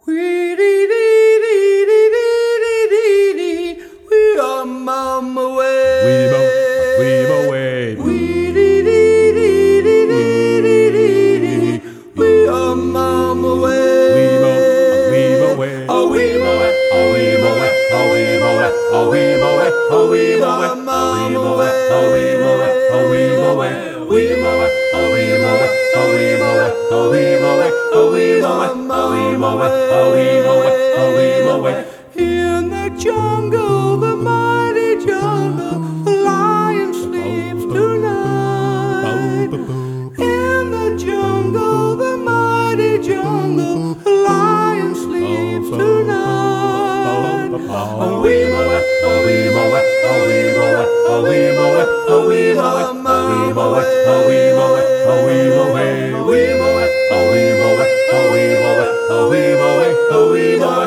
We dee dee dee dee dee dee dee. We are mama way. We away. We dee dee dee dee dee dee dee. We are mama way. We away. Oh we away. Oh we away. Oh we away. Oh we away. Oh we away. mama way. Oh we away. Oh we away. We away. Oh we away. Oh we away. Oh we away. Oh we away. Oh we away. Oh we away. Oh we away. In the jungle, the mighty jungle, the lion sleeps tonight. In the jungle, the mighty jungle, the lion sleeps tonight. Oh we away. Oh we away. Oh we away. Oh we away. Oh we away. Oh we away. Oh we away. Oh we away. We away. Oh we away. Oh we away. Oh we away. Oh we away.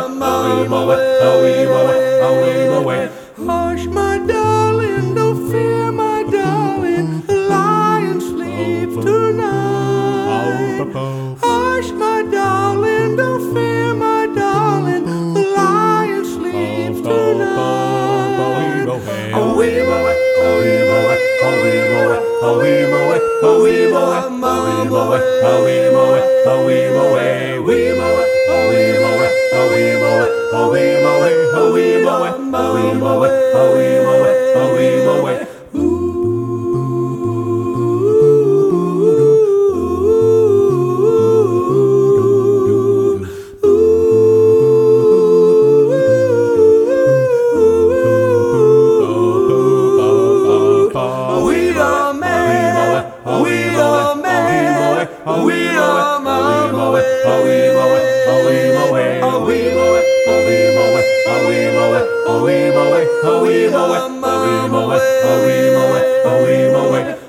Oh we away. Hush, my darling, don't fear, my darling, the lion sleeps tonight. Hush, my darling, don't fear, my darling, the lion sleeps tonight. Oh we away. Oh we away. Oh we away. Oh we away. Oh we away. Oh we away. Oh we away. Oh we away. We away. Oh we away. Oh we away. Oh we away. Oh we away. Oh we away. Oh we away. Oh we away. We are man, we are man, we are mama way. Oh we away. Oh we away. Oh we away. Oh we away. Oh we away. Oh we away. Oh we away. Oh we away. Oh we away. Oh we away.